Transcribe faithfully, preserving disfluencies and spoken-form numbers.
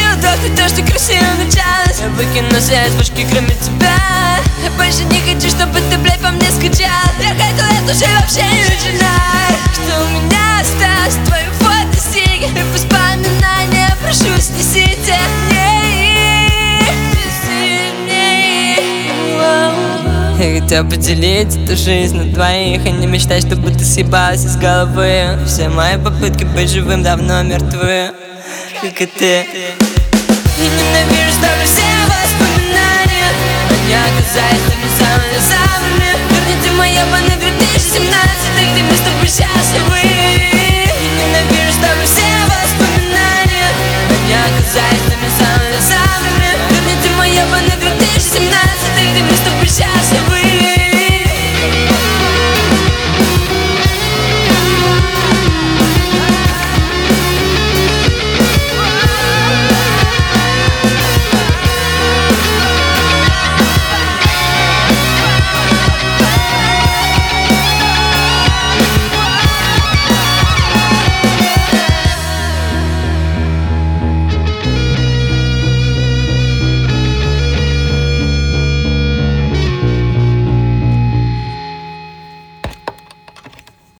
удохнуть то, что красиво началось. Я выкину все звучки, кроме тебя. Я больше не хочу, чтобы ты, блядь, по мне скучал. Я хотел эту жизнь вообще не начинать. Что у меня осталось, твою фотосик и воспоминания, прошу, снесите мне, снеси мне. Я хотел поделить эту жизнь на двоих, и не мечтай, чтобы ты съебалась из головы. Все мои попытки быть живым давно мертвы, как и ты. Я ненавижу с тобой все воспоминания, они оказались теми самыми самыми. Верните мои ебаный две тысячи семнадцатый, где мы с тобой счастливы. Я ненавижу с тобой все воспоминания, они оказались